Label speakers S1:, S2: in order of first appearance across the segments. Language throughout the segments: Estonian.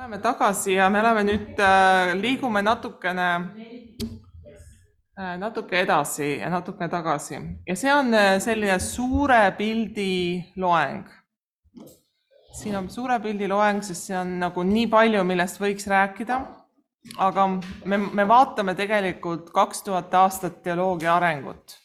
S1: Oleme tagasi ja me oleme nüüd, liigume natuke edasi ja natuke tagasi. Ja see on selline suure pildi loeng. Siin on suure pildi loeng, sest see on nagu nii palju, millest võiks rääkida. Aga me vaatame tegelikult 2000 aastat teoloogia arengut.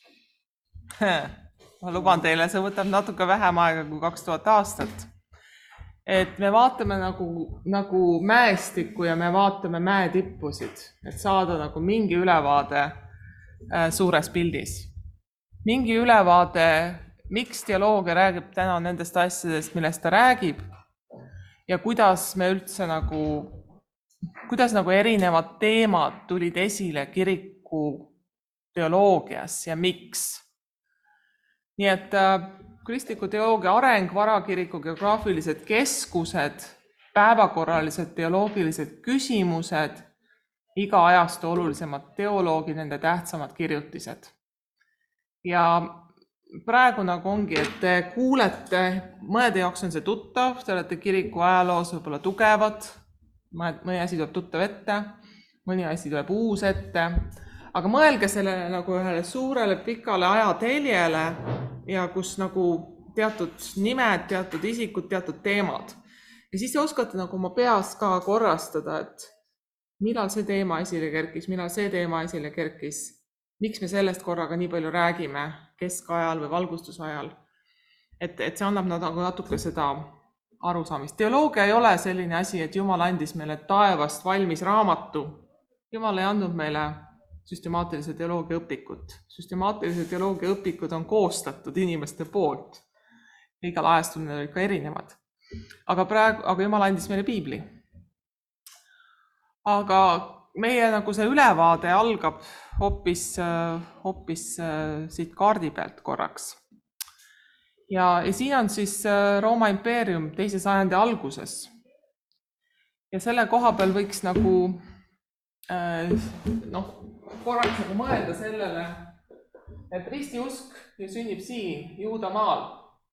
S1: Ma luban teile, see võtab natuke vähem aega kui 2000 aastat. Et me vaatame nagu mäestikku ja me vaatame mäetippusid, et saada nagu mingi ülevaade suures pildis. Mingi ülevaade, miks teoloogia räägib täna nendest asjadest, millest ta räägib ja kuidas me üldse kuidas erinevad teemad tulid esile kiriku teoloogias ja miks. Nii et kristliku teoloogia areng, varakiriku geograafilised keskused, päevakorralised teoloogilised küsimused, iga ajastu olulisemad teoloogid, nende tähtsamad kirjutised. Ja praegu ongi, et te kuulete, mõnede jaoks on see tuttav, te olete kiriku ajaloos võib-olla tugevad, mõni asi tuleb tuttav ette, mõni asi tuleb uus ette, aga mõelge sellele nagu ühele suurele pikale ajateljele ja kus teatud nimed, teatud isikud, teatud teemad. Ja siis te oskate oma peas ka korrastada, et millal see teema esile kerkis, millal see teema esile kerkis, miks me sellest korraga nii palju räägime keskajal või valgustusajal. Et see annab natuke seda arusaamist. Teoloogia ei ole selline asi, et Jumal andis meile taevast valmis raamatu. Jumal ei andnud meile süstemaatilise teoloogia õpikut. Süstemaatilise teoloogia õpikud on koostatud inimeste poolt. Igal ajastul need olid ka erinevad. Aga Jumal andis meile piibli. Aga meie see ülevaade algab hoopis siit kaardi pealt korraks. Ja siin on siis Rooma impeerium 2. sajandi alguses. Ja selle koha peal võiks korraks mõelda sellele, et ristiusk sünnib siin, Juudamaal.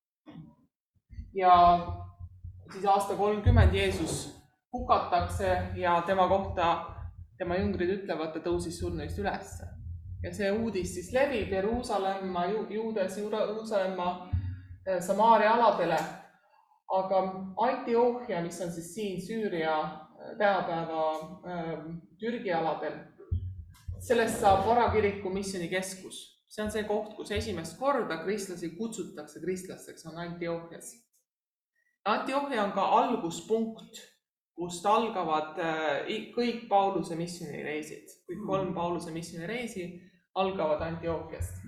S1: Ja siis aasta 30 Jeesus hukatakse ja tema kohta tema jüngrid ütlevad, ta tõusis surnuist üles. Ja see uudis siis levib Jeruusalemma, Jeruusalemma, Samaaria aladele. Aga Antiohia, mis on siis siin Süüria tänapäeva Türgi aladel, sellest saab varakiriku missioonikeskus. See on see koht, kus esimest korda kristlasi kutsutakse kristlasteks, on Antiohias. Antiohia on ka alguspunkt, kust algavad kõik Pauluse missioonireisid. Kõik 3 Pauluse missioonireisi algavad Antiohiast.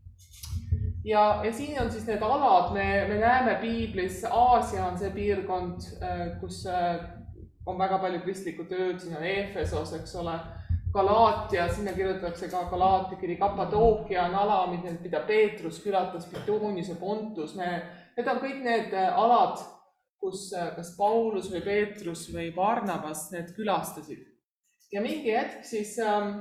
S1: Ja siin on siis need alad, me näeme piiblis, Aasia on see piirkond, kus on väga palju kristlikku tööd, siin on Efesos, eks ole, Galaatia, sinna kirjutatakse ka Galaatia kiri, Kappadookia on ala, mida Peetrus külatas, Pitoonius ja Pontus. Need on kõik need alad, kus kas Paulus või Peetrus või Barnabas need külastasid. Ja mingi hetk siis,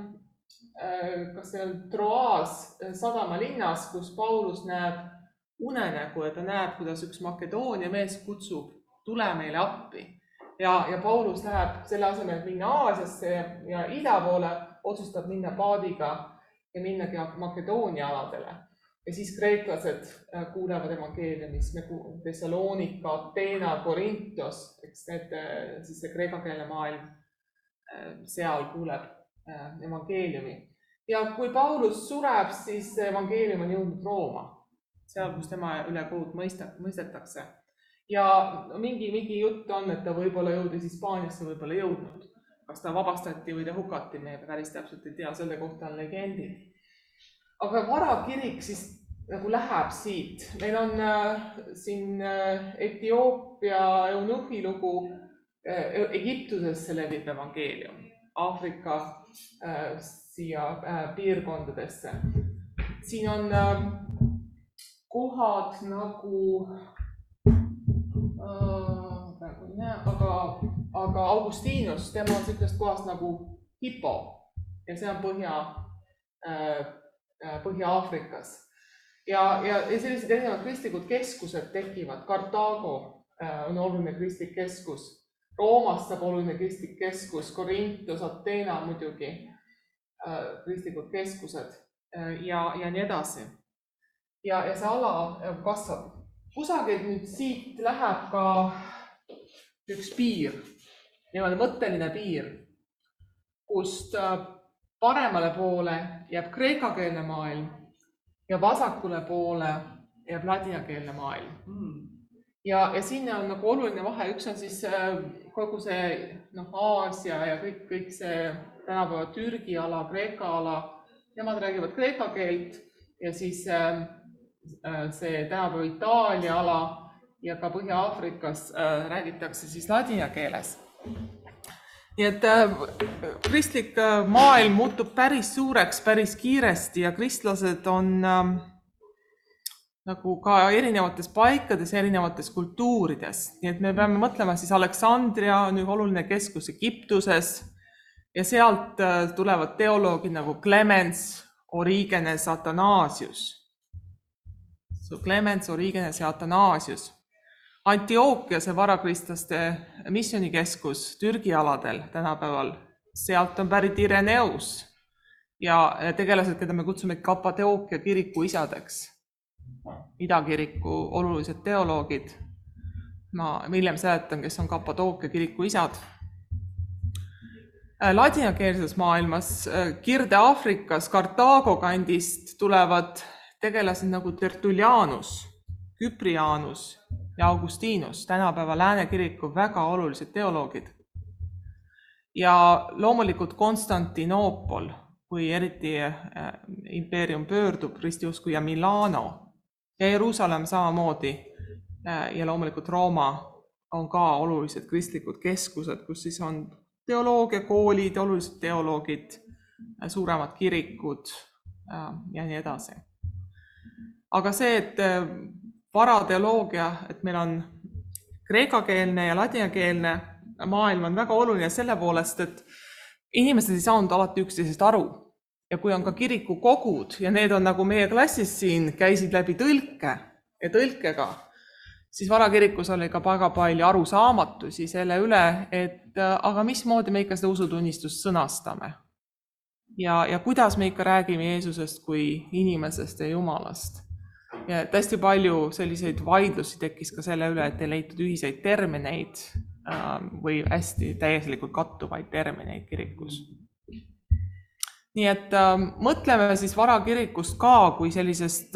S1: kas see on Troas sadamalinnas, kus Paulus näeb unenägu ja ta näeb, kuidas üks Makedoonia mees kutsub, tule meile appi. Ja Paulus läheb selle asemel, et minna Aasiasse ja ida poole, otsustab minna paadiga ja minnagi Makedoonia aladele. Ja siis kreeklased kuulevad evangeeliumis, Thessalonika, Ateena, Korintos, eks siis see kreekakeelne maailm seal kuuleb evangeeliumi. Ja kui Paulus sureb, siis evangeelium on jõudnud Rooma, seal, kus tema üle kohut mõistetakse. Ja mingi jutt on, et ta võib-olla jõudis Hispaaniasse, võib-olla jõudnud. Kas ta vabastati või ta hukati, me päris täpselt ei tea, selle kohta on legendid. Aga varakirik siis läheb siit. Meil on siin Etioopia eunuhi lugu, Egiptusesse levib evangeelium, Aafrika siia piirkondadesse. Siin on kohad aga Augustinus, tema on sellist kohast Hippo ja see on Põhja-Aafrikas. Ja sellised erinevad kristlikud keskused tekivad. Kartaago on oluline kristlik keskus. Roomast saab oluline kristlik keskus, Korintus, Ateena muidugi, kristlikud keskused ja nii edasi. Ja see ala kasvab. Kusagil nüüd siit läheb ka üks piir, niimoodi mõtteline piir, kust paremale poole jääb kreekakeelne maailm ja vasakule poole jääb ladinakeelne maailm. Ja sinna on nagu oluline vahe, üks on siis kogu see Aasia ja kõik see tänapäeva Türgi ala, Kreeka ala, nemad räägivad kreeka keelt ja siis see tänapäeva Itaalia ala ja ka Põhja-Aafrikas räägitakse siis ladina keeles. Nii et kristlik maailm muutub päris suureks, päris kiiresti ja kristlased on nagu ka erinevates paikades, erinevates kultuurides. Nii et me peame mõtlema siis Aleksandria on üks oluline keskus Egiptuses ja sealt tulevad teoloogid nagu Clemens, Origenes, Athanasius. Clemens, Origenes ja Athanasius. Antiochia, see varakristlaste missionikeskus Türgi aladel tänapäeval, sealt on pärit Ireneus ja tegelased, keda me kutsume Kappadookia kiriku isadeks, idakiriku olulised teoloogid. Ma hiljem seletan, kes on Kappadookia kiriku isad. Ladinakeelses maailmas, Kirde-Aafrikas, Kartaago kandist tulevad tegelased nagu Tertullianus, Küprianus ja Augustinus, tänapäeva Lääne kiriku väga olulised teoloogid. Ja loomulikult Konstantinoopol, kui eriti impeerium pöördub ristiusku ja Milano ja Jeruusalemm samamoodi ja loomulikult Rooma on ka olulised kristlikud keskused, kus siis on teoloogiakoolid, olulised teoloogid, suuremad kirikud ja nii edasi. Aga see, et varateoloogia, et meil on kreekakeelne ja ladinakeelne maailm on väga oluline selle poolest, et inimesed ei saanud alati üksteisest aru. Ja kui on ka kirikukogud ja need on nagu meie klassis siin, käisid läbi tõlke ja tõlkega, siis varakirikus oli ka väga palju arusaamatusi selle üle, et aga mismoodi me ikka seda usutunnistust sõnastame. Ja kuidas me ikka räägime Jeesusest kui inimesest ja Jumalast. Ja täiesti palju selliseid vaidlusi tekkis ka selle üle, et ei leitud ühiseid termineid või hästi täielikult kattuvaid termineid kirikus. Nii et mõtleme siis varakirikust ka kui sellisest,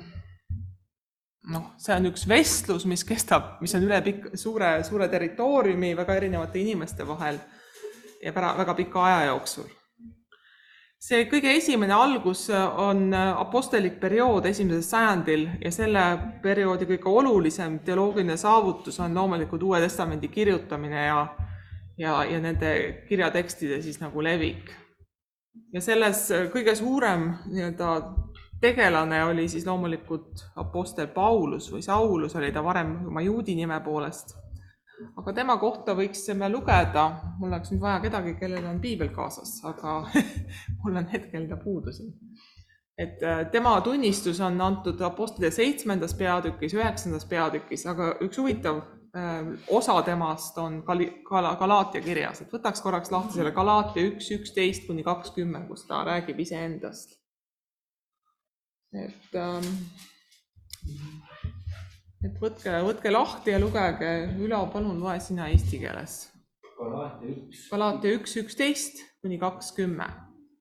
S1: see on üks vestlus, mis kestab, mis on üle suure territooriumi väga erinevate inimeste vahel ja väga pika aja jooksul. See kõige esimene algus on apostelik periood 1. sajandil ja selle perioodi kõige olulisem teoloogiline saavutus on loomulikult Uue Testamendi kirjutamine ja nende kirjatekstide siis nagu levik. Ja selles kõige suurem tegelane oli siis loomulikult apostel Paulus või Saulus oli ta varem oma juudi nime poolest. Aga tema kohta võiksime lugeda, mul oleks nüüd vaja kedagi, kellel on piibel kaasas, aga mul on hetkel ta puudusin. Et tema tunnistus on antud apostlite 7. peatükis, 9. peatükis, aga üks huvitav osa temast on Galaatia kirjas. Et võtaks korraks lahti selle Galaatia 1:11-20, kus ta räägib iseendast. Et võtke lahti ja lugege üle, palun loe sina eesti keeles. Galaatia 1:11-20.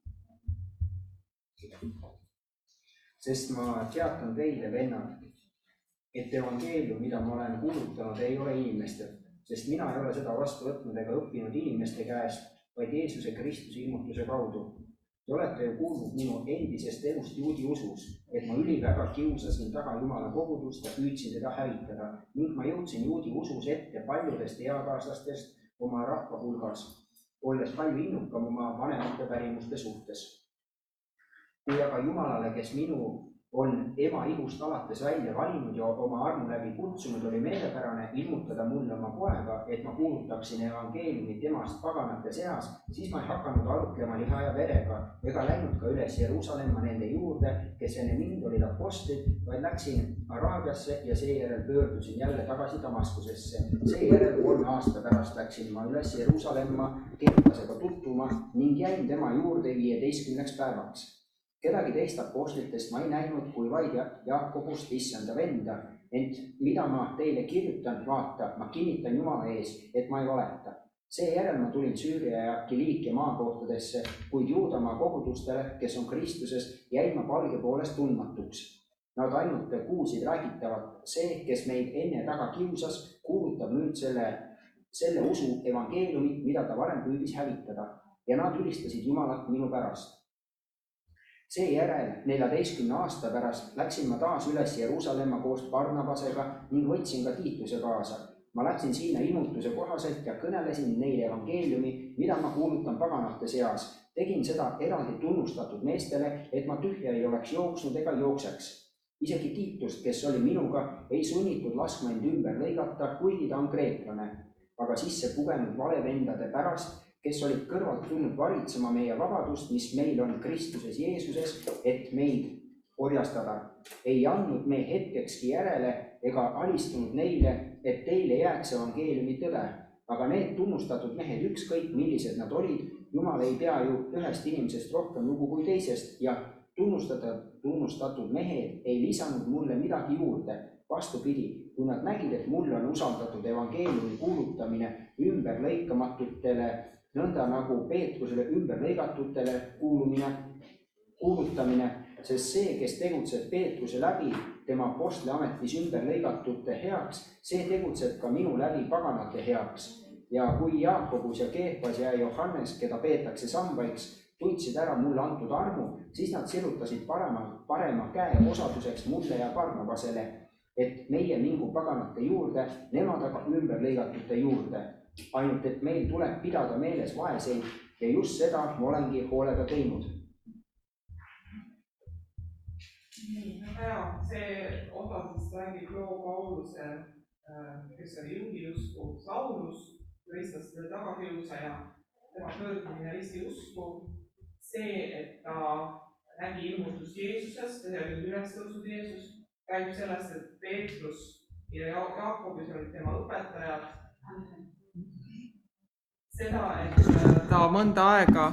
S2: Sest ma teatan teile, vennad, et evangeelium, mida ma olen kuulutanud, ei ole inimestelt, sest mina ei ole seda vastu võtnud ega õppinud inimeste käest, vaid Jeesuse Kristuse ilmutuse kaudu. Te olete ju kuulnud minu endisest elust juudi usus, et ma üliväga kiusasin taga Jumala kogudust ja püüdsin teda hävitada ning ma jõudsin juudi usus ette paljudest eakaaslastest oma rahva hulgas, olles palju innukam oma vanemate pärimuste suhtes. Kui aga Jumalale, kes minu on ema ihust alates välja valinud ja oma armu läbi kutsunud, oli meelepärane ilmutada mulle oma poega, et ma kuulutaksin evangeeliumit temast paganate seas, siis ma ei hakanud arutlema liha ja verega ega läinud ka üles Jeruusalemma nende juurde, kes enne mind olid apostlid, vaid läksin Araabiasse ja seejärel pöördusin jälle tagasi Damaskusesse. Seejärel 3 aasta pärast läksin ma üles Jeruusalemma Kefasega tutvuma ning jäin tema juurde 15 päevaks. Kedagi teist apostlitest ma ei näinud, kui vaid Jaakobust issanda venda, ent mida ma teile kirjutan, vaata, ma kinnitan Jumala ees, et ma ei valeta. Seejärel ma tulin Süüria ja Kiliikia maakohtadesse, kuid Juudamaa kogudustele, kes on Kristuses, jäin ma palge poolest tundmatuks. Nad ainult kuulsid räägitavat, see, kes meid enne taga kiusas, kuulutab nüüd selle usu evangeeliumit, mida ta varem püüdis hävitada, ja nad ülistasid Jumalat minu pärast. Seejärel 14 aasta pärast läksin ma taas üles Jeruusalemma koos Barnabasega ning võtsin ka Tiituse kaasa. Ma läksin sinna ilmutuse kohaselt ja kõnelesin neile evangeeliumi, mida ma kuulutan paganate seas. Tegin seda eraldi tunnustatud meestele, et ma tühja ei oleks jooksnud ega jookseks. Isegi Tiitust, kes oli minuga, ei sunnitud laskma end ümber lõigata, kuigi ta on kreeklane, aga sisse pugenud valevendade pärast, kes olid kõrvalt tulnud varitsema meie vabadust, mis meil on Kristuses Jeesuses, et meid orjastada. Ei andnud me hetkekski järele ega alistunud neile, et teile jääks evangeeliumi tõde. Aga need tunnustatud mehed, ükskõik millised nad olid, Jumal ei pea ju ühest inimesest rohkem lugu kui teisest ja tunnustatud mehed ei lisanud mulle midagi juurde. Vastupidi, kui nad nägid, et mulle on usaldatud evangeeliumi kuulutamine ümberlõikamatutele, nõnda nagu Peetrusele ümberlõigatutele kuulutamine, sest see, kes tegutseb Peetruse läbi tema apostliametis ümberlõigatute heaks, see tegutseb ka minu läbi paganate heaks. Ja kui Jaakobus ja Keefas ja Johannes, keda peetakse sambaiks, tundsid ära mulle antud armu, siis nad sirutasid parema käe osaduseks mulle ja Barnabasele, et meie mingu paganate juurde, nemad aga ümberlõigatute juurde. Ainult, et meil tuleb pidada meeles vaeseid ja just seda ma olengi hoolega teinud.
S1: Väga hea, see osa siis räägib loo Pauluse, kes oli juudiusku Saulus, kristlaste tagakiusaja, tema pöördumine risti usku, see, et ta nägi ilmutust Jeesusest, tegelikult ülestõusnud Jeesus, käib sellest, et Peetrus ja Jaakobis olid tema õpetajad. Seda, et ta mõnda aega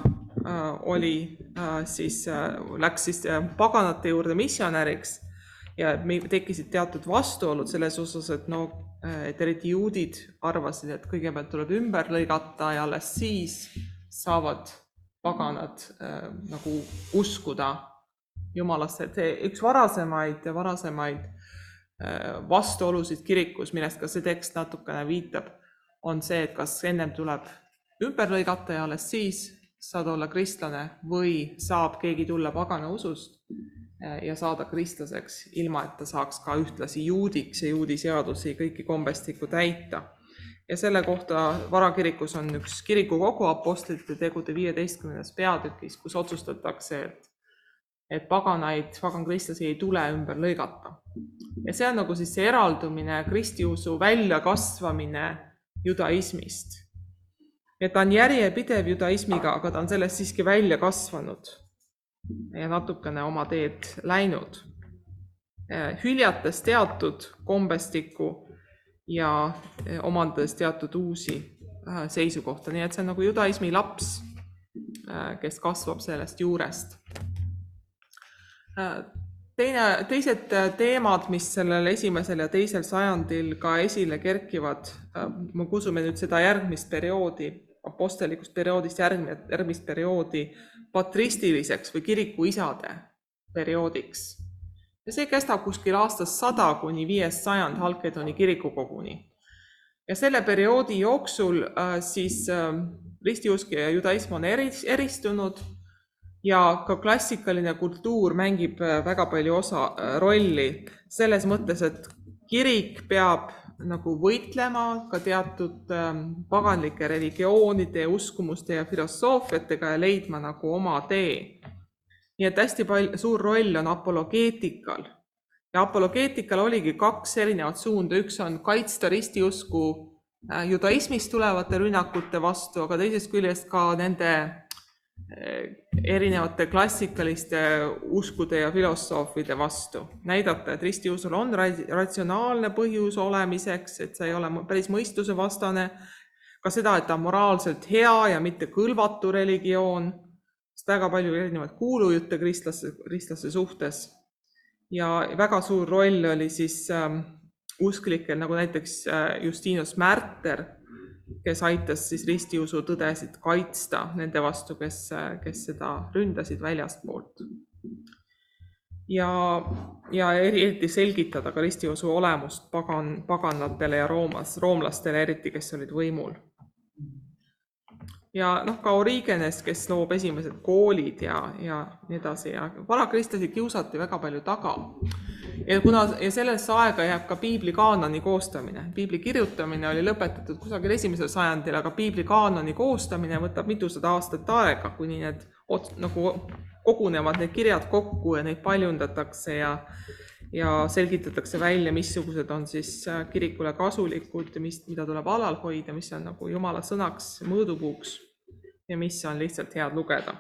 S1: läks paganate juurde missionäriks ja tekkisid teatud vastuolud selles osas, et eriti juudid arvasid, et kõigepealt tuleb ümber lõigata ja alles siis saavad paganad nagu uskuda Jumalasse. Üks varasemaid vastuolusid kirikus, millest ka see tekst natukene viitab, on see, et kas ennem tuleb ümber lõigata ja alles siis saad olla kristlane või saab keegi tulla pagana usust ja saada kristlaseks, ilma et ta saaks ka ühtlasi juudiks ja juudi seadusi kõiki kombestikku täita. Ja selle kohta varakirikus on üks kirikukogu apostlite tegude 15. peatükis, kus otsustatakse, et pagan-kristlasi ei tule ümber lõigata. Ja see on nagu siis see eraldumine, kristiusu väljakasvamine judaismist. Et ta on järjepidev judaismiga, aga ta on sellest siiski välja kasvanud ja natukene oma teed läinud. Hüljates teatud kombestikku ja omandades teatud uusi seisukohta. Nii et see on nagu judaismi laps, kes kasvab sellest juurest. Teised teemad, mis sellel 1. ja 2. sajandil ka esile kerkivad, me kusume nüüd seda järgmist perioodi, apostelikust perioodist järgmist perioodi patristiliseks või kirikuisade perioodiks. Ja see kestab kuskil aastast 100 kuni 5. sajand Halkedoni kirikukoguni. Ja selle perioodi jooksul siis ristiusk ja judaism on eristunud ja ka klassikaline kultuur mängib väga palju rolli selles mõttes, et kirik peab nagu võitlema ka teatud paganlike religioonide, uskumuste ja filosoofiatega ja leidma nagu oma tee. Nii et hästi suur roll on apologeetikal. Ja apologeetikal oligi 2 erinevat suunda. Üks on kaitsta ristiusku judaismist tulevate rünnakute vastu, aga teisest küljest ka nende erinevate klassikaliste uskude ja filosoofide vastu. Näidata, et ristiusul on ratsionaalne põhjus olemiseks, et see ei ole päris mõistuse vastane, ka seda, et ta on moraalselt hea ja mitte kõlvatu religioon, sest väga palju erinevaid kuulujutte kristlaste suhtes. Ja väga suur roll oli siis usklikel, nagu näiteks Justinus Märter, kes aitas siis ristiusu tõdesid kaitsta nende vastu, kes seda ründasid väljastpoolt. Ja eriti selgitada ka ristiusu olemust paganatele ja roomlastele, eriti kes olid võimul. Ja ka Origenes, kes loob esimesed koolid ja nii edasi. Ja varakristlasi kiusati väga palju taga. Ja sellesse aega jääb ka piibli kaanoni koostamine. Piibli kirjutamine oli lõpetatud kusagil 1. sajandil, aga piibli kaanoni koostamine võtab mitusada aastat aega, kuni need nagu kogunevad need kirjad kokku ja neid paljundatakse ja selgitatakse välja, missugused on siis kirikule kasulikud, mida tuleb alal hoida, mis on nagu Jumala sõnaks mõõdupuuks ja mis on lihtsalt head lugeda.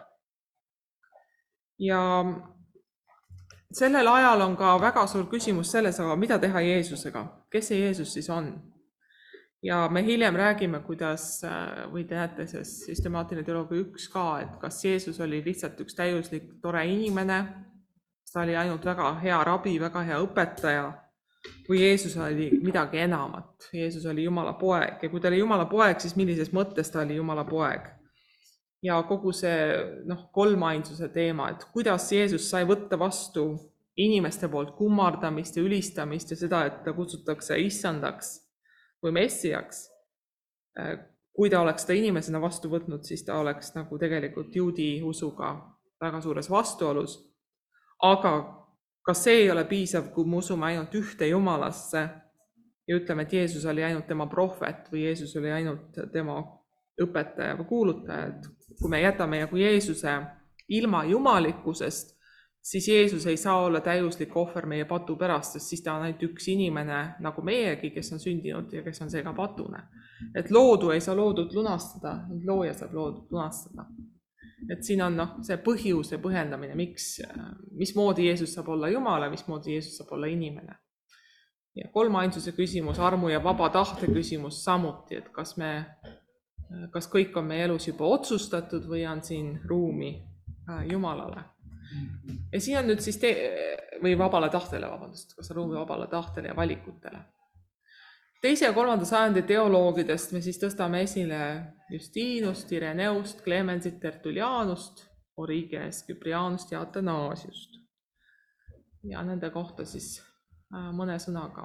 S1: Ja sellel ajal on ka väga suur küsimus selles, aga mida teha Jeesusega? Kes see Jeesus siis on? Ja me hiljem räägime, kuidas, või te näete selles süstemaatiline teoloogia 1 ka, et kas Jeesus oli lihtsalt üks täiuslik tore inimene, ta oli ainult väga hea rabi, väga hea õpetaja, või Jeesus oli midagi enamat. Jeesus oli Jumala poeg ja kui ta oli Jumala poeg, siis millises mõttes ta oli Jumala poeg? Ja kogu see kolmainsuse teema, et kuidas Jeesus sai võtta vastu inimeste poolt kummardamist ja ülistamist ja seda, et ta kutsutakse issandaks või messiaks. Kui ta oleks seda inimesena vastu võtnud, siis ta oleks nagu tegelikult juudi usuga väga suures vastuolus. Aga kas see ei ole piisav, kui me usume ainult ühte Jumalasse ja ütleme, et Jeesus oli ainult tema prohvet või Jeesus oli ainult tema õpetaja või kuulutaja, et kui me jätame nagu Jeesuse ilma jumalikkusest, siis Jeesus ei saa olla täiuslik ohver meie patu pärast, sest siis ta on ainult üks inimene nagu meiegi, kes on sündinud ja kes on seega patune. Et loodu ei saa loodut lunastada, looja saab loodut lunastada. Et siin on see põhjus ja põhjendamine, mismoodi Jeesus saab olla Jumala, mismoodi Jeesus saab olla inimene. Ja kolmainsuse küsimus, armu ja vaba tahte küsimus samuti, et kas kõik on meie elus juba otsustatud või on siin ruumi Jumalale. Ja siin on nüüd siis või vabale tahtele, kas on ruumi vabale tahtele ja valikutele. 2. ja 3. sajandi teoloogidest me siis tõstame esile Justinust, Ireneust, Clemensit, Tertullianust, Origenes, Cyprianust ja Athanasiust. Ja nende kohta siis mõne sõnaga.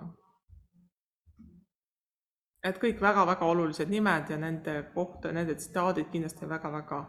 S1: Et kõik väga-väga olulised nimed ja nende kohta, nende tsitaadid kindlasti väga-väga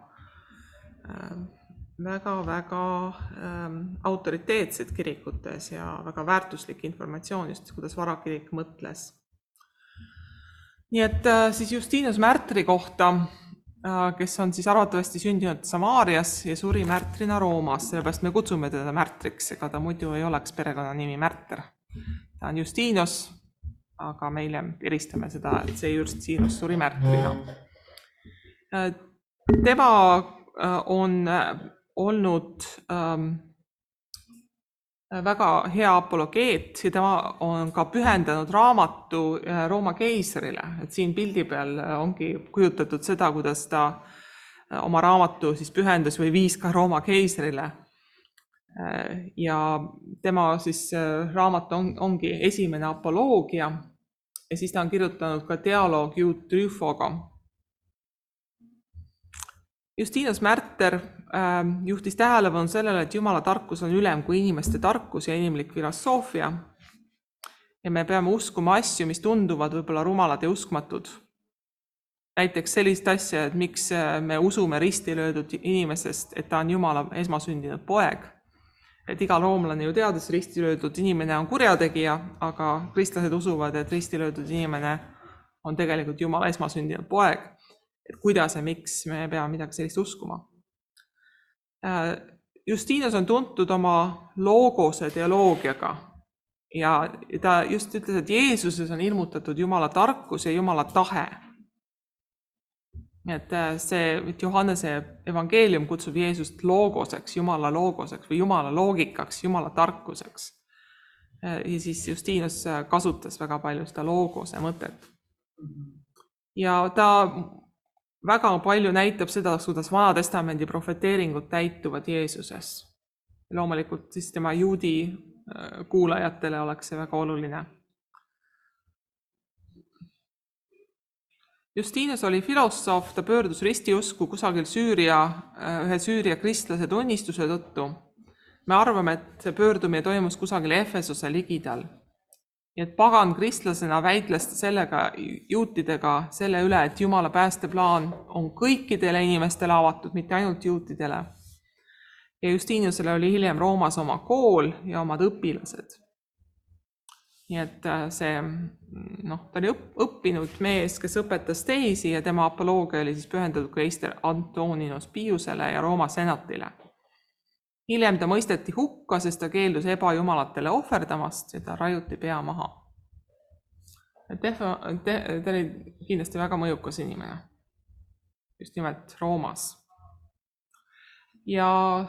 S1: autoriteetsed kirikutes ja väga väärtuslik informatsioon just, kuidas varakirik mõtles. Nii et siis Justinus Märtri kohta, kes on siis arvatavasti sündinud Samaarias ja suri märtrina Roomas, sellepärast me kutsume teda Märtriks, ega ta muidu ei oleks perekonnanimi Märter. Ta on Justinus, aga meile eristame seda, et see Justinus suri märtrina. Tema on olnud väga hea apologeet ja tema on ka pühendanud raamatu Rooma keisrile. Et siin pildi peal ongi kujutatud seda, kuidas ta oma raamatu siis pühendas või viis ka Rooma keisrile. Ja tema siis raamat ongi esimene apoloogia ja siis ta on kirjutanud ka dialoog Juut Rüfoga. Justinus Märter juhtis tähelepanu sellele, et Jumala tarkus on ülem kui inimeste tarkus ja inimlik filosoofia. Ja me peame uskuma asju, mis tunduvad võib-olla rumalad ja uskmatud. Näiteks sellist asja, et miks me usume risti löödud inimesest, et ta on Jumala esmasündinud poeg. Et iga roomlane ju teadis, risti löödud inimene on kurjategija, aga kristlased usuvad, et risti löödud inimene on tegelikult Jumala esmasündinud poeg. Et kuidas ja miks me peame midagi sellist uskuma. Justinus on tuntud oma loogose teoloogiaga ja ta just ütles, et Jeesuses on ilmutatud Jumala tarkus ja Jumala tahe. Et Johannese evangeelium kutsub Jeesust loogoseks, Jumala loogoseks või Jumala loogikaks, Jumala tarkuseks. Ja siis Justinus kasutas väga palju seda loogose mõtet. Ja ta väga palju näitab seda, kuidas Vana Testamendi profeteeringud täituvad Jeesuses. Loomulikult siis tema juudi kuulajatele oleks see väga oluline. Justinus oli filosoof, ta pöördus ristiusku kusagil ühe Süüria kristlase tunnistuse tõttu. Me arvame, et see pöördumine toimus kusagil Efesose ligidal. Ja et pagan kristlasena väitles sellega juutidega selle üle, et Jumala päästeplaan on kõikidele inimestele avatud, mitte ainult juutidele. Ja Justinusele oli hiljem Roomas oma kool ja omad õpilased. Nii et ta oli õppinud mees, kes õpetas teisi ja tema apoloogia oli siis pühendatud keister Antoninus Piusele ja Rooma senatile. Hiljem ta mõisteti hukka, sest ta keeldus ebajumalatele ohverdamast ja ta rajuti pea maha. Ta oli kindlasti väga mõjukas inimene, just nimelt Roomas. Ja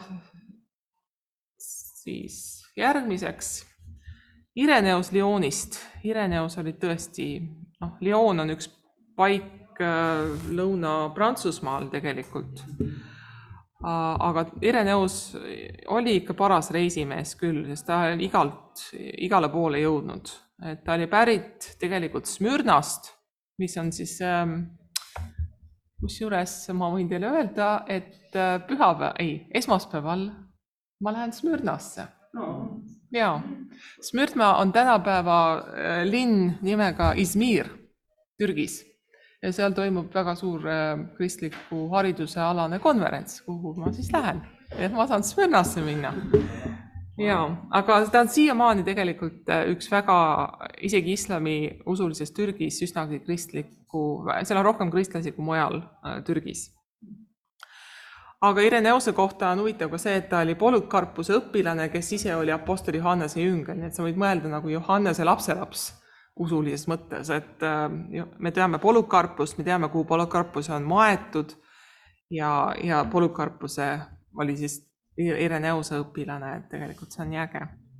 S1: siis järgmiseks Ireneus Lyonist. Ireneus oli tõesti, Lyon on üks paik Lõuna-Prantsusmaal tegelikult. Aga Ireneus oli ikka paras reisimees küll, sest ta oli igale poole jõudnud. Ta oli pärit tegelikult Smürnast, mis on siis, kusjuures ma võin teile öelda, et esmaspäeval ma lähen Smürnasse. Jaa, Smürna on tänapäeva linn nimega Izmir Türgis ja seal toimub väga suur kristliku hariduse alane konverents, kuhu ma siis lähen. Et ma saan Smürnasse minna. Jaa, aga ta on siiamaani tegelikult üks väga, isegi islami usulises Türgis üsnagi kristliku, seal on rohkem kristlasi kui mujal Türgis. Aga Ireneuse kohta on huvitav ka see, et ta oli Polycarpuse õpilane, kes ise oli apostoli Johannese jünger, nii et sa võid mõelda nagu Johannese lapselaps usulises mõttes, et me teame Polycarpust, me teame, kuhu Polycarpuse on maetud ja Polycarpuse oli siis Ireneuse õpilane, et tegelikult see on nii äge.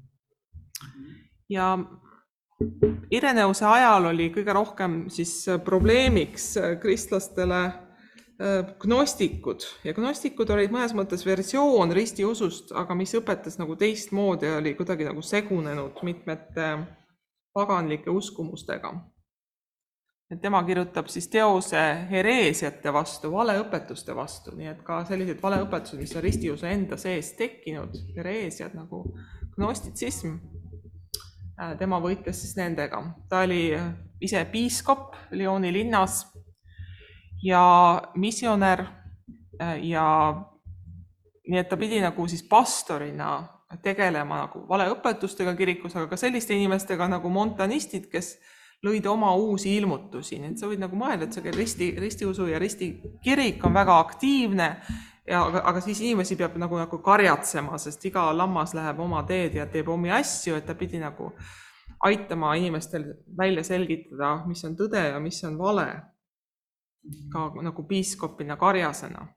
S1: Ja Ireneuse ajal oli kõige rohkem siis probleemiks kristlastele gnostikud ja gnostikud olid mõnes mõttes versioon ristiusust, aga mis õpetas nagu teistmoodi, oli kuidagi nagu segunenud mitmete paganlike uskumustega. Et tema kirjutab siis teose hereesiate vastu, valeõpetuste vastu, nii et ka sellised valeõpetused, mis on ristiuse enda sees tekkinud, hereesiad nagu gnostitsism, tema võitles siis nendega. Ta oli ise piiskop Lyoni linnas ja missionär ja nii et ta pidi nagu siis pastorina tegelema nagu valeõpetustega kirikus, aga ka selliste inimestega nagu montanistid, kes lõid oma uusi ilmutusi. Nii et sa võid nagu mõelda, et see ristiusu ja ristikirik on väga aktiivne, aga siis inimesi peab nagu karjatsema, sest iga lammas läheb oma teed ja teeb omi asju, et ta pidi nagu aitama inimestel välja selgitada, mis on tõde ja mis on vale. Ka nagu piiskopina karjasena.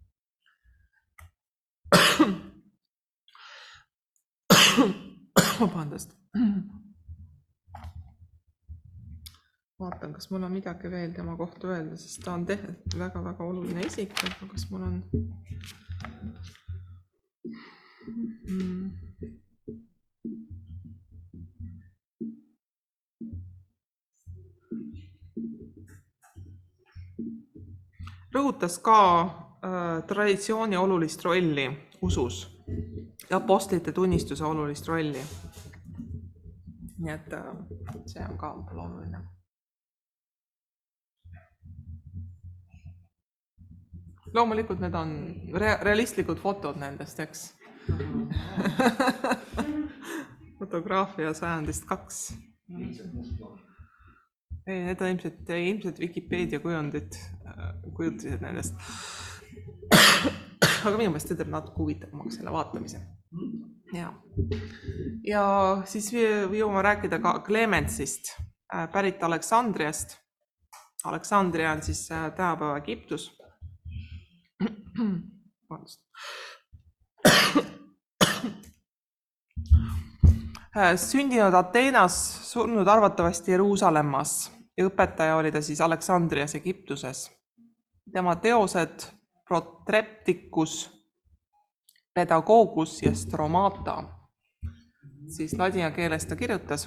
S1: Vabandust. Vaatan, kas mul on midagi veel tema kohta öelda, sest ta on väga-väga oluline isik, aga kas mul on... Rõhutas ka traditsiooni olulist rolli usus ja apostlite tunnistuse olulist rolli. Nii et see on ka oluline. Loomulikult need on realistlikud fotod nendest, eks? Fotograafia sajandist 2. Ei, need on ilmselt Wikipedia kujundid nendest. aga minu meelest see teeb natuke huvitavamaks selle vaatamise. Ja siis jõuame rääkida ka Clemensist, pärit Aleksandriast. Aleksandria on siis tänapäeva Egiptus. Sündinud Ateenas, surnud arvatavasti Jeruusalemmas ja õpetaja oli ta siis Aleksandrias Egiptuses. Tema teosed Protrepticus, Pedagogus ja Stromata, siis ladina keeles ta kirjutas.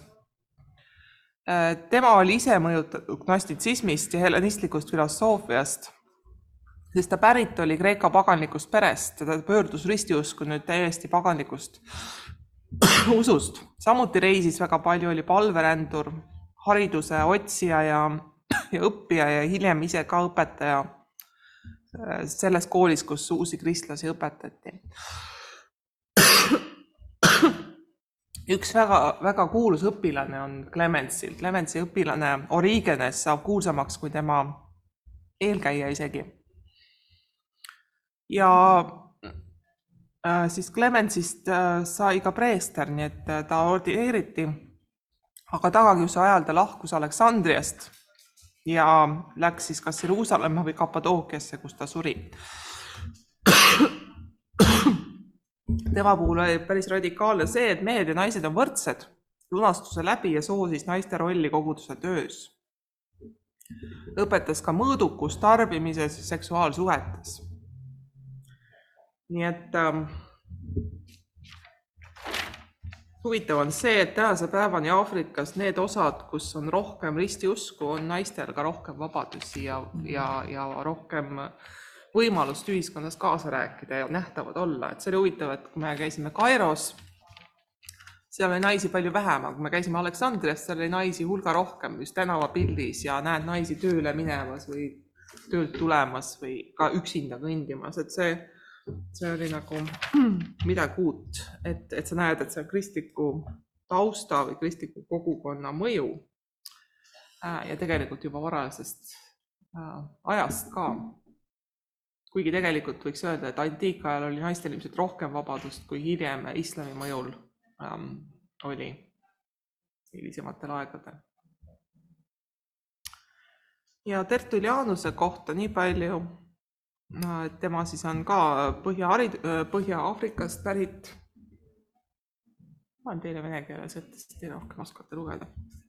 S1: Tema oli ise mõjutatud gnostitsismist ja hellenistlikust filosoofiast, sest ta pärit oli Kreeka paganlikust perest, ta pöördus ristiusku nüüd täiesti paganlikust usust. Samuti reisis väga palju, oli palverändur, hariduse otsija ja õppija ja hiljem ise ka õpetaja selles koolis, kus uusi kristlasi õpetati. Üks väga kuulus õpilane on Clemensil. Clemensi õpilane Origenes saab kuulsamaks kui tema eelkäija isegi. Ja siis Clemensist sai ka preester, nii et ta ordineeriti, aga tagakiusu ajal ta lahkus Aleksandriast ja läks siis kas Jeruusalemma või Kapadookiasse, kus ta suri. Tema puhul oli päris radikaalne see, et mehed ja naised on võrdsed lunastuse läbi ja soosis naiste rolli koguduse töös. Õpetas ka mõõdukus tarbimises ja seksuaalsuhetes. Nii et huvitav on see, et tänase päevani Aafrikas need osad, kus on rohkem ristiusku, on naistel ka rohkem vabadusi ja rohkem võimalust ühiskonnas kaasa rääkida ja nähtavad olla. Et see oli huvitav, et kui me käisime Kairos, seal oli naisi palju vähem, aga kui me käisime Aleksandrias, seal oli naisi hulga rohkem just tänavapildis ja näed naisi tööle minemas või töölt tulemas või ka üksinda kõndimas, et see oli nagu midagi uut, et sa näed, et see on kristliku tausta või kristliku kogukonna mõju ja tegelikult juba varasest ajast ka. Kuigi tegelikult võiks öelda, et antiikajal oli naistel ilmselt rohkem vabadust, kui hiljem islami mõjul oli hilisematel aegadel. Ja Tertullianuse kohta nii palju, et tema siis on ka Põhja-Aafrikast pärit. Ma olen teile vene keeles, et te rohkem oskate lugeda.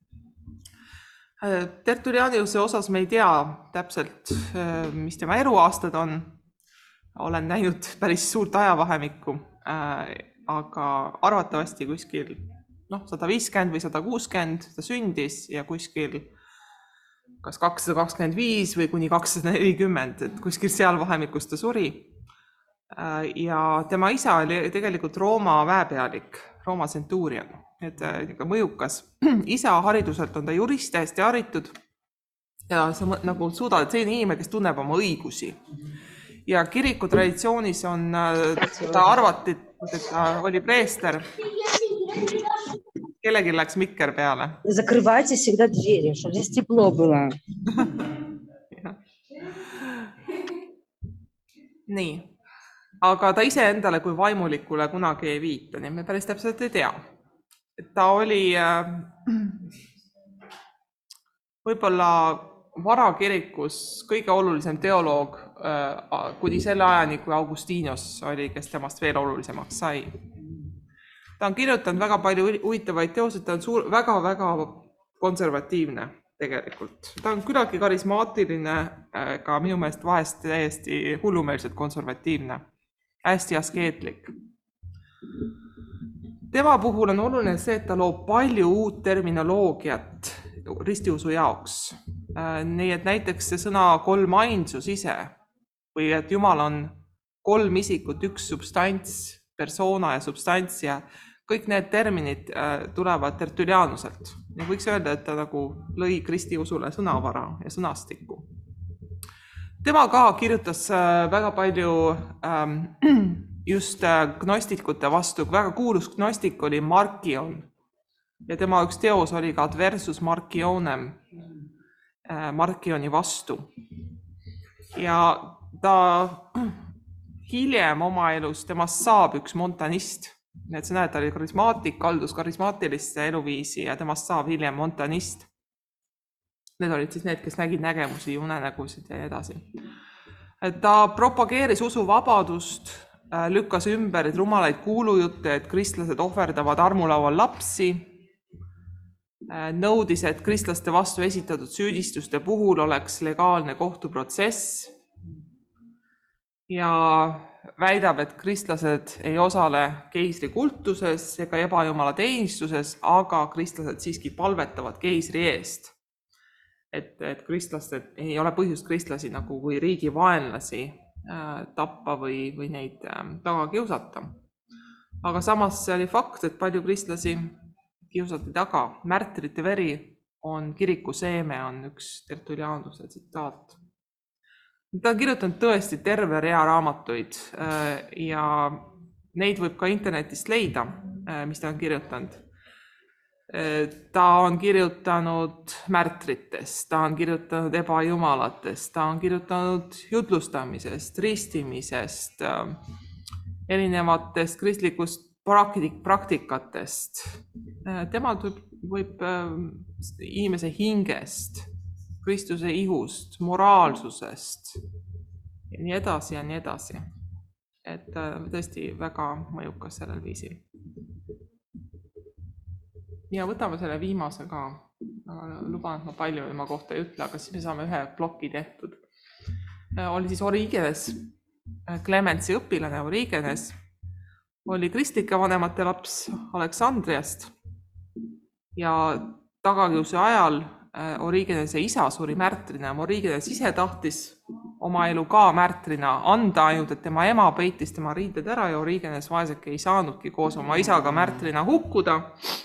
S1: Tertullianuse osas me ei tea täpselt, mis tema eluaastad on. Olen näinud päris suurt ajavahemikku, aga arvatavasti kuskil 150 või 160 ta sündis ja kuskil kas 225 või kuni 240, et kuskil seal vahemikus ta suri. Ja tema isa oli tegelikult Rooma väepealik, Rooma centurion, et mõjukas. Isa hariduselt on ta jurist, hästi haritud ja sa nagu suudad, et selline inimene, kes tunneb oma õigusi. Ja kiriku traditsioonis on ta arvati, et ta oli preester. Kellegi läks mikker peale.
S3: Закрывайте всегда двери, чтобы здесь тепло было.
S1: Nii, aga ta ise endale kui vaimulikule kunagi ei viita, nii me päris täpselt ei tea. Ta oli võib-olla varakirikus kõige olulisem teoloog kuni selle ajani, kui Augustinos oli, kes temast veel olulisemaks sai. Ta on kirjutanud väga palju huvitavaid teoseid, ta on väga konservatiivne tegelikult. Ta on küllaltki karismaatiline, ka minu meelest vahest täiesti hullumeelselt konservatiivne, hästi askeetlik. Tema puhul on oluline see, et ta loob palju uut terminoloogiat ristiusu jaoks. Nii et näiteks see sõna kolmainsus ise või et Jumal on kolm isikut, üks substants, persona ja substants ja kõik need terminid tulevad Tertullianuselt. Ja võiks öelda, et ta nagu lõi kristiusule sõnavara ja sõnastikku. Tema ka kirjutas väga palju just gnostikute vastu. Väga kuulus gnostik oli Markion ja tema üks teos oli ka Adversus Markionem Markioni vastu. Ja ta hiljem oma elus temast saab üks montanist. Nii et sa näed, ta oli karismaatik, kaldus karismaatilisse eluviisi ja temast saab hiljem montanist. Need olid siis need, kes nägid nägemusi, unenägusid ja nii edasi. Ta propageeris usuvabadust, lükkas ümber rumalaid kuulujutte, et kristlased ohverdavad armulaual lapsi, nõudis, et kristlaste vastu esitatud süüdistuste puhul oleks legaalne kohtuprotsess ja väidab, et kristlased ei osale keisri kultuses ega ebajumala teenistuses, aga kristlased siiski palvetavad keisri eest. Et kristlased ei ole põhjust kristlasi nagu kui riigi vaenlasi tappa või neid taga kiusata. Aga samas see oli fakt, et palju kristlasi kiusati taga. Märtrite veri on kiriku seeme, on üks Tertullianuse tsitaat. Ta on kirjutanud tõesti terve rea raamatuid ja neid võib ka internetist leida, mis ta on kirjutanud. Ta on kirjutanud märtritest, ta on kirjutanud ebajumalatest, ta on kirjutanud jutlustamisest, ristimisest, erinevatest kristlikust praktikatest. Tema võib inimese hingest, Kristuse ihust, moraalsusest ja nii edasi ja nii edasi. Et tõesti väga mõjukas sellel viisil. Ja võtame selle viimase ka. Luban, et ma palju tema kohta ei ütle, aga siis me saame ühe ploki tehtud. Oli siis Origenes, Clemensi õpilane Origenes, oli kristlike vanemate laps Aleksandriast ja tagakiusu ajal Origenese isa suri märtrina. Origenes ise tahtis oma elu ka märtrina anda, ainult et tema ema peitis tema riided ära ja Origenes vaeseke ei saanudki koos oma isaga märtrina hukkuda.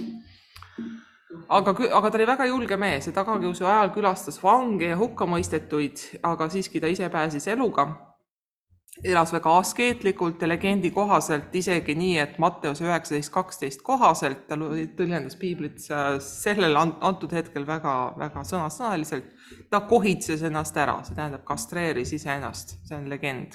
S1: Aga ta oli väga julge mees ja tagakiusu ajal külastas vange ja hukkamõistetuid, aga siiski ta ise pääsis eluga. Elas väga askeetlikult ja legendi kohaselt isegi nii, et Matteuse 19.12 kohaselt ta tõljendas piiblit sellel antud hetkel väga, väga sõnasõnaliselt. Ta kohitses ennast ära, see tähendab kastreeris iseennast, see on legend.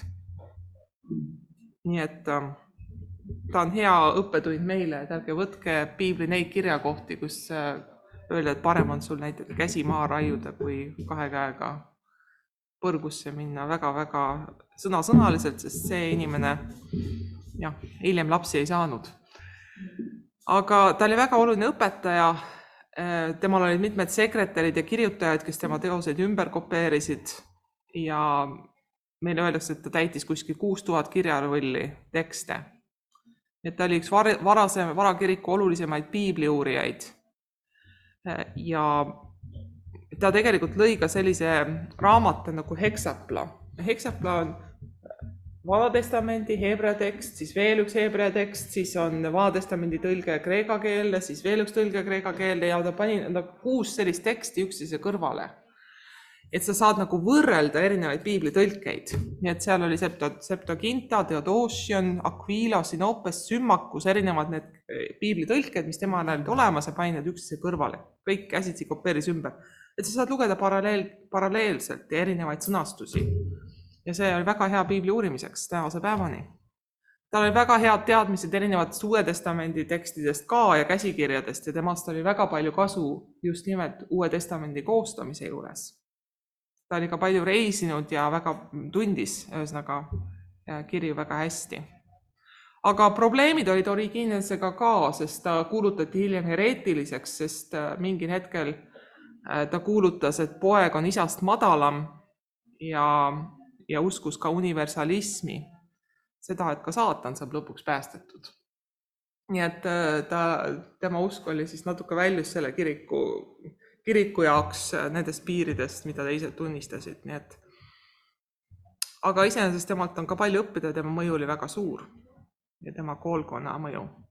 S1: Nii et ta on hea õppetund meile, et ärge võtke piibli neid kirjakohti, kus öelda, et parem on sul näiteks käsi maa raiuda, kui kahe käega põrgusse minna väga-väga sõnasõnaliselt, sest see inimene hiljem lapsi ei saanud. Aga ta oli väga oluline õpetaja, temal olid mitmed sekretärid ja kirjutajad, kes tema teoseid ümber kopeerisid ja meile öeldakse, et ta täitis kuskil 6000 kirjarõlli tekste. Et ta oli üks varakiriku olulisemaid piibliuurijaid ja ta tegelikult lõi ka sellise raamatu nagu Heksapla. Heksapla on Vanatestamendi heebrea tekst, siis veel üks heebrea tekst, siis on Vanatestamendi tõlge kreeka keelde, siis veel üks tõlge kreeka keelde ja ta pani 6 sellist teksti üksteise kõrvale. Et sa saad nagu võrrelda erinevaid piiblitõlkeid. Nii et seal oli Septuaginta, Theodotion, Aquila, Sinopes, Symmachus, erinevad need piiblitõlked, mis tema olid olemas ja pani need üksteise kõrvale. Kõik käsitsi kopeeris ümber. Et sa saad lugeda paralleelselt ja erinevaid sõnastusi. Ja see oli väga hea piibli uurimiseks tänase päevani. Tal oli väga head teadmised erinevatest Uue Testamendi tekstidest ka ja käsikirjadest ja temast oli väga palju kasu just nimelt Uue Testamendi koostamise juures. Ta oli ka palju reisinud ja väga tundis ühesõnaga kirju väga hästi. Aga probleemid olid Origenesega ka, sest ta kuulutati hiljem hereetiliseks, sest mingil hetkel ta kuulutas, et poeg on isast madalam ja uskus ka universalismi, seda, et ka saatan saab lõpuks päästetud. Nii et tema usk oli siis natuke väljus selle kiriku jaoks nendest piiridest, mida teised tunnistasid. Nii et aga iseenesest temalt on ka palju õppida, tema mõju oli väga suur ja tema koolkonna mõju.